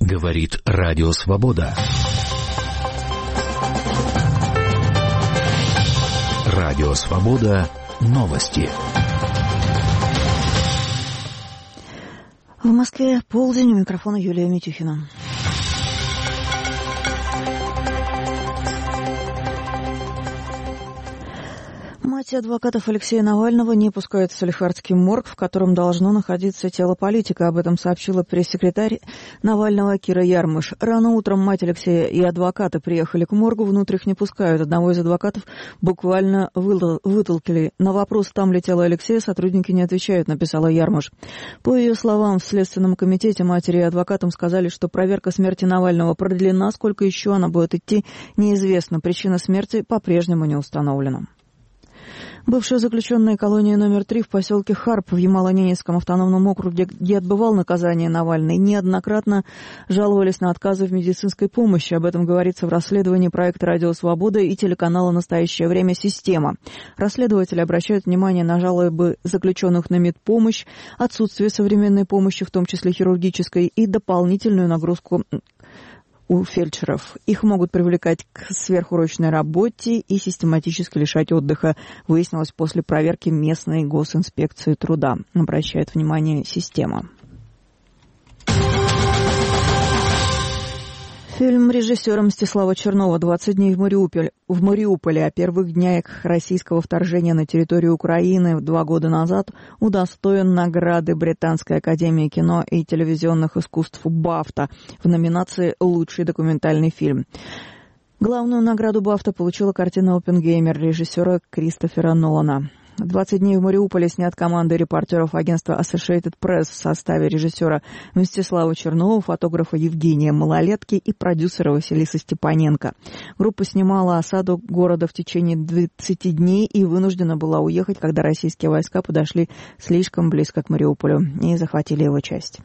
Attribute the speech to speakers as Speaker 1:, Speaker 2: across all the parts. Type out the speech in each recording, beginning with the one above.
Speaker 1: Говорит Радио Свобода. Радио Свобода. Новости.
Speaker 2: В Москве полдень, у микрофона Юлия Митюхина. Мать адвокатов Алексея Навального не пускает в Салихардский морг, в котором должно находиться тело политика. Об этом сообщила пресс-секретарь Навального Кира Ярмыш. Рано утром мать Алексея и адвокаты приехали к моргу, внутрь их не пускают. Одного из адвокатов буквально вытолкали. На вопрос, там ли тело Алексея, сотрудники не отвечают, написала Ярмыш. По ее словам, в Следственном комитете матери и адвокатам сказали, что проверка смерти Навального продлена. Сколько еще она будет идти, неизвестно. Причина смерти по-прежнему не установлена. Бывшая заключенная колония номер 3 в поселке Харп в Ямало-Ненецком автономном округе, где отбывал наказание Навальный, неоднократно жаловались на отказы в медицинской помощи. Об этом говорится в расследовании проекта «Радио Свобода» и телеканала «Настоящее время. Система». Расследователи обращают внимание на жалобы заключенных на медпомощь, отсутствие современной помощи, в том числе хирургической, и дополнительную нагрузку у фельдшеров. Их могут привлекать к сверхурочной работе и систематически лишать отдыха, выяснилось после проверки местной госинспекции труда. Обращает внимание «Система». Фильм режиссера Мстислава Чернова «20 дней в Мариуполе» о первых днях российского вторжения на территорию Украины 2 года назад удостоен награды Британской академии кино и телевизионных искусств «Бафта» в номинации «Лучший документальный фильм». Главную награду «Бафта» получила картина «Оппенгеймер» режиссера Кристофера Нолана. «20 дней в Мариуполе» снят командой репортеров агентства Associated Press в составе режиссера Мстислава Чернова, фотографа Евгения Малолетки и продюсера Василисы Степаненко. Группа снимала осаду города в течение 20 дней и вынуждена была уехать, когда российские войска подошли слишком близко к Мариуполю и захватили его часть.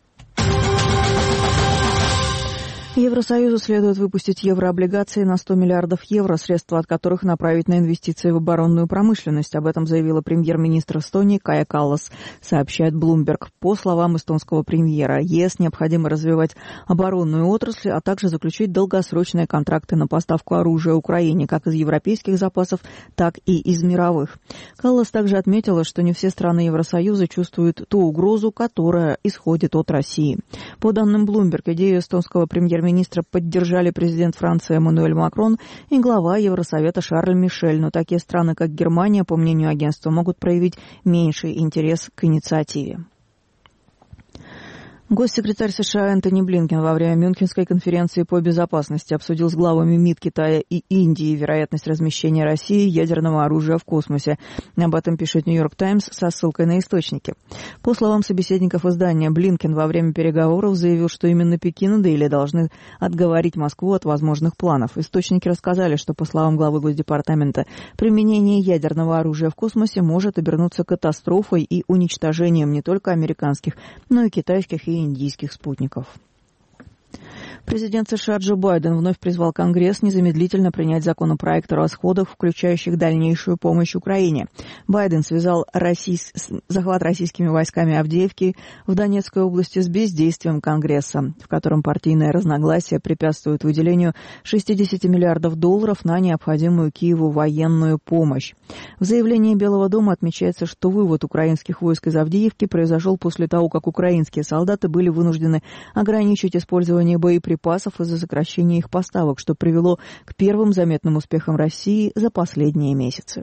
Speaker 2: Евросоюзу следует выпустить еврооблигации на 100 миллиардов евро, средства от которых направить на инвестиции в оборонную промышленность. Об этом заявила премьер-министр Эстонии Кая Каллас, сообщает Bloomberg. По словам эстонского премьера, ЕС необходимо развивать оборонную отрасль, а также заключить долгосрочные контракты на поставку оружия Украине, как из европейских запасов, так и из мировых. Каллас также отметила, что не все страны Евросоюза чувствуют ту угрозу, которая исходит от России. По данным Bloomberg, идею эстонского премьер-министра поддержали президент Франции Эммануэль Макрон и глава Евросовета Шарль Мишель, но такие страны, как Германия, по мнению агентства, могут проявить меньший интерес к инициативе. Госсекретарь США Энтони Блинкен во время Мюнхенской конференции по безопасности обсудил с главами МИД Китая и Индии вероятность размещения России ядерного оружия в космосе. Об этом пишет «Нью-Йорк Таймс» со ссылкой на источники. По словам собеседников издания, Блинкен во время переговоров заявил, что именно Пекин и Дели должны отговорить Москву от возможных планов. Источники рассказали, что, по словам главы Госдепартамента, применение ядерного оружия в космосе может обернуться катастрофой и уничтожением не только американских, но и китайских и индийских спутников. Президент США Джо Байден вновь призвал Конгресс незамедлительно принять законопроект о расходах, включающих дальнейшую помощь Украине. Байден связал захват российскими войсками Авдеевки в Донецкой области с бездействием Конгресса, в котором партийное разногласие препятствует выделению $60 миллиардов на необходимую Киеву военную помощь. В заявлении Белого дома отмечается, что вывод украинских войск из Авдеевки произошел после того, как украинские солдаты были вынуждены ограничить использование боеприпасов из-за сокращения их поставок, что привело к первым заметным успехам России за последние месяцы.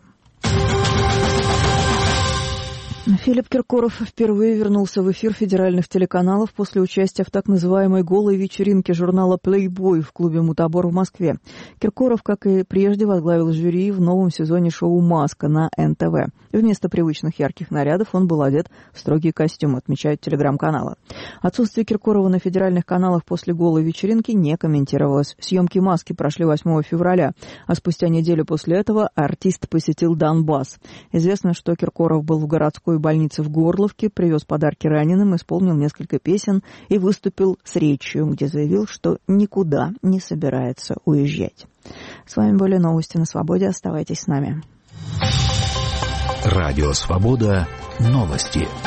Speaker 2: Филипп Киркоров впервые вернулся в эфир федеральных телеканалов после участия в так называемой «голой вечеринке» журнала «Плейбой» в клубе «Мутабор» в Москве. Киркоров, как и прежде, возглавил жюри в новом сезоне шоу «Маска» на НТВ. Вместо привычных ярких нарядов он был одет в строгий костюм, отмечают телеграм-каналы. Отсутствие Киркорова на федеральных каналах после «голой вечеринки» не комментировалось. Съемки «Маски» прошли 8 февраля, а спустя неделю после этого артист посетил Донбасс. Известно, что Киркоров был в городской больнице в Горловке, привез подарки раненым, исполнил несколько песен и выступил с речью, где заявил, что никуда не собирается уезжать. С вами были новости на Свободе. Оставайтесь с нами.
Speaker 1: Радио Свобода. Новости.